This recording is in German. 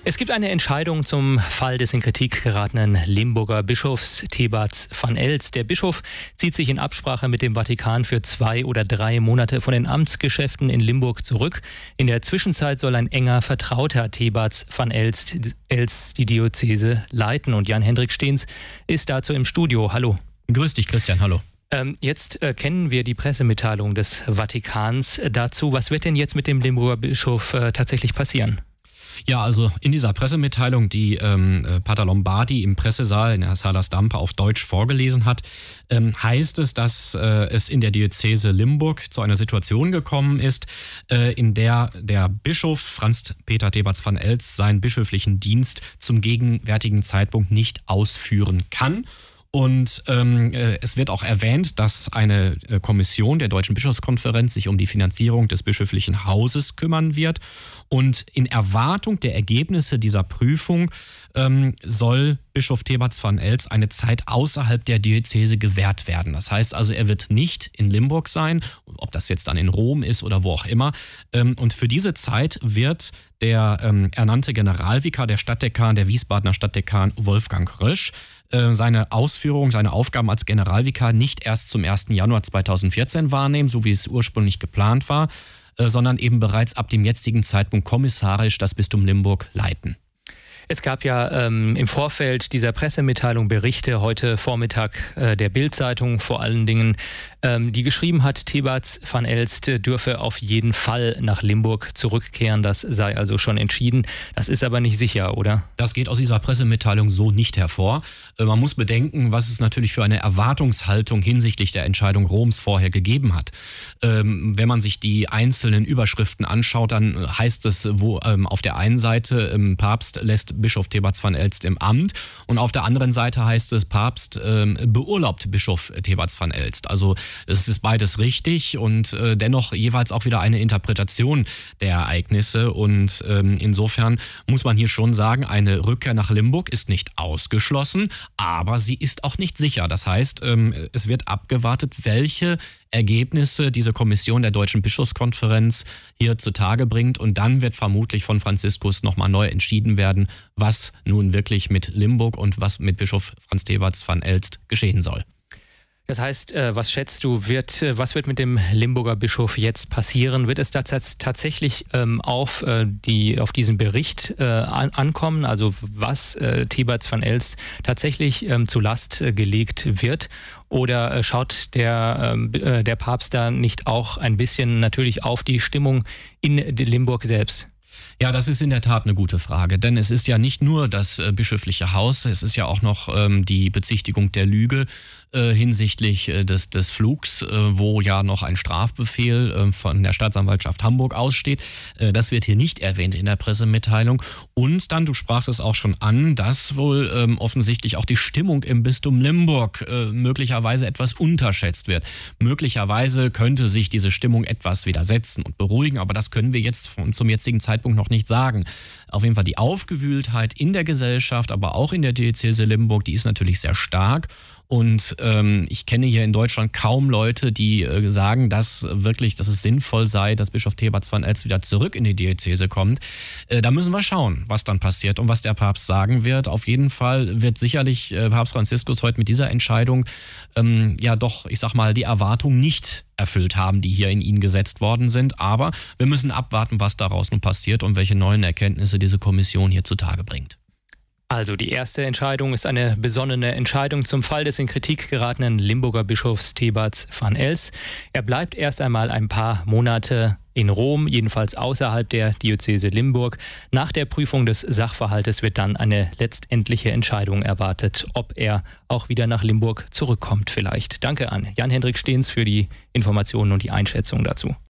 Es gibt eine Entscheidung zum Fall des in Kritik geratenen Limburger Bischofs Thebats van Elst. Der Bischof zieht sich in Absprache mit dem Vatikan für 2 oder 3 Monate von den Amtsgeschäften in Limburg zurück. In der Zwischenzeit soll ein enger Vertrauter Thebats van Elst die Diözese leiten. Und Jan-Hendrik Steens ist dazu im Studio. Hallo. Grüß dich, Christian. Hallo. Jetzt kennen wir die Pressemitteilung des Vatikans dazu. Was wird denn jetzt mit dem Limburger Bischof tatsächlich passieren? Ja, also in dieser Pressemitteilung, die Pater Lombardi im Pressesaal in der Sala Stampa auf Deutsch vorgelesen hat, heißt es, dass es in der Diözese Limburg zu einer Situation gekommen ist, in der der Bischof Franz Peter Thebats van Elst seinen bischöflichen Dienst zum gegenwärtigen Zeitpunkt nicht ausführen kann. Und es wird auch erwähnt, dass eine Kommission der Deutschen Bischofskonferenz sich um die Finanzierung des bischöflichen Hauses kümmern wird. Und in Erwartung der Ergebnisse dieser Prüfung soll Bischof Thebats van Elst eine Zeit außerhalb der Diözese gewährt werden. Das heißt also, er wird nicht in Limburg sein, ob das jetzt dann in Rom ist oder wo auch immer. Und für diese Zeit wird der ernannte Generalvikar, der Stadtdekan, der Wiesbadener Stadtdekan Wolfgang Rösch, seine Aufgaben als Generalvikar nicht erst zum 1. Januar 2014 wahrnehmen, so wie es ursprünglich geplant war, sondern eben bereits ab dem jetzigen Zeitpunkt kommissarisch das Bistum Limburg leiten. Es gab ja im Vorfeld dieser Pressemitteilung Berichte, heute Vormittag der Bild-Zeitung vor allen Dingen, die geschrieben hat, Thebats van Elst dürfe auf jeden Fall nach Limburg zurückkehren. Das sei also schon entschieden. Das ist aber nicht sicher, oder? Das geht aus dieser Pressemitteilung so nicht hervor. Man muss bedenken, was es natürlich für eine Erwartungshaltung hinsichtlich der Entscheidung Roms vorher gegeben hat. Wenn man sich die einzelnen Überschriften anschaut, dann heißt es, wo auf der einen Seite Papst lässt Bischof Thebats van Elst im Amt und auf der anderen Seite heißt es, Papst beurlaubt Bischof Thebats van Elst. Also es ist beides richtig und dennoch jeweils auch wieder eine Interpretation der Ereignisse und insofern muss man hier schon sagen, eine Rückkehr nach Limburg ist nicht ausgeschlossen, aber sie ist auch nicht sicher. Das heißt, es wird abgewartet, welche Ergebnisse diese Kommission der Deutschen Bischofskonferenz hier zutage bringt und dann wird vermutlich von Franziskus nochmal neu entschieden werden, was nun wirklich mit Limburg und was mit Bischof Franz Thebats van Elst geschehen soll. Das heißt, was schätzt du, was wird mit dem Limburger Bischof jetzt passieren? Wird es da tatsächlich auf diesen Bericht ankommen, also was Thebats van Elst tatsächlich zu Last gelegt wird? Oder schaut der Papst da nicht auch ein bisschen natürlich auf die Stimmung in Limburg selbst? Ja, das ist in der Tat eine gute Frage, denn es ist ja nicht nur das bischöfliche Haus, es ist ja auch noch die Bezichtigung der Lüge hinsichtlich des Flugs, wo ja noch ein Strafbefehl von der Staatsanwaltschaft Hamburg aussteht. Das wird hier nicht erwähnt in der Pressemitteilung. Und dann, du sprachst es auch schon an, dass wohl offensichtlich auch die Stimmung im Bistum Limburg möglicherweise etwas unterschätzt wird. Möglicherweise könnte sich diese Stimmung etwas widersetzen und beruhigen, aber das können wir jetzt zum jetzigen Zeitpunkt noch nicht sagen. Auf jeden Fall die Aufgewühltheit in der Gesellschaft, aber auch in der Diözese Limburg, die ist natürlich sehr stark. Und ich kenne hier in Deutschland kaum Leute, die sagen, dass es sinnvoll sei, dass Bischof Thebats van Elst wieder zurück in die Diözese kommt. Da müssen wir schauen, was dann passiert und was der Papst sagen wird. Auf jeden Fall wird sicherlich Papst Franziskus heute mit dieser Entscheidung die Erwartung nicht erfüllt haben, die hier in ihn gesetzt worden sind. Aber wir müssen abwarten, was daraus nun passiert und welche neuen Erkenntnisse diese Kommission hier zutage bringt. Also die erste Entscheidung ist eine besonnene Entscheidung zum Fall des in Kritik geratenen Limburger Bischofs Thebats van Elst. Er bleibt erst einmal ein paar Monate in Rom, jedenfalls außerhalb der Diözese Limburg. Nach der Prüfung des Sachverhaltes wird dann eine letztendliche Entscheidung erwartet, ob er auch wieder nach Limburg zurückkommt vielleicht. Danke an Jan-Hendrik Steens für die Informationen und die Einschätzung dazu.